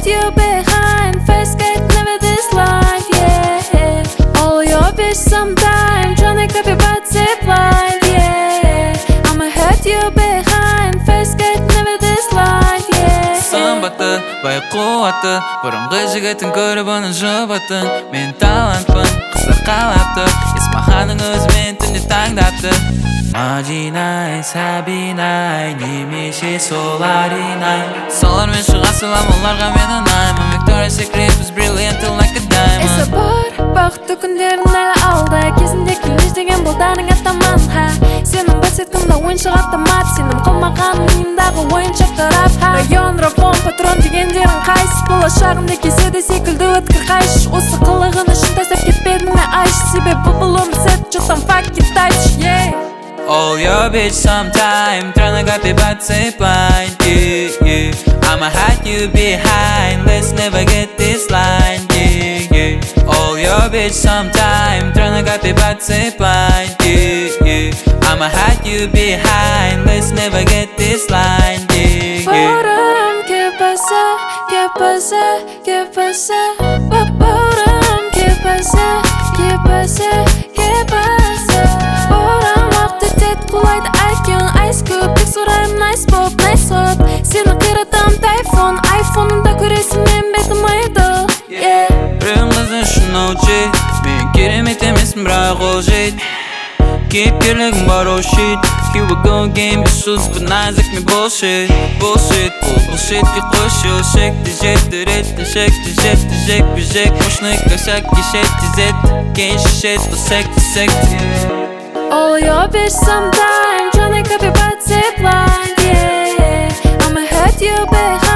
hurt you behind. First get never this life, yeah. All your bitch sometime tryna copy but zip blind, yeah. I'ma hurt you behind. First get never this life, yeah. Сымбатты, бай қуатты, бұрынғы жігітін көріп оның жұбаттың. Мен талантпын, қыздар қалапты, Есмаханның өзімен түнде таңдапты. Мадинай, Сабинай, немесе Соларинай. Солармен шыға салам, оларға мен ұнаймын. Victoria's Secret was brilliant like a diamond. Эсі бар, бақытты күндерің әлі алда. Кезінде күліш деген болдарың атаман, ха. Сенің бас еткімді ойыншық автомат, сенің қылмаған миымдағы ойыншық тарап, ха. Район, рапон, патрон дегендерің қайсыз? Болашағымды кеседе секілді өткір қайш. Осы қылығын үшін тастап кетпедің ме айш? Себебі бұл өмір жұттан fucking touch, yeah. All your bitch sometime tryna copy but say blind, yeah. I'ma hide you behind, let's never get this line, yeah. All your bitch sometime tryna copy but say blind, yeah. I'ma hide you behind, let's never get this line, yeah. Param, ¿qué pasa? ¿Qué pasa? ¿Qué pasa? Param, ¿qué pasa? ¿Qué pasa? ¿Qué pasa? Param, вақты тет құлайды IQ-ң Ice Cube, тек сұрайым nice pop, nice hop. Сені қиратам тайфон, айфонында көресің мен бетім айдол, yeah. Біреуің қызы үшін OG, мен керемет емеспін бірақ ол жет. Кейіпкерлігің бар oh shit. Here we go again, біз сұспын нәзік мен bullshit. Bullshit, бұл bullshitке қойшы шекті жетті реттің шекті жетті жекпі жек. Мощный косяк кешетті зетті кейін шешет бұл секті. All your bitch sometime tryna copy but zip blind, yeah. I'ma hurt you behind.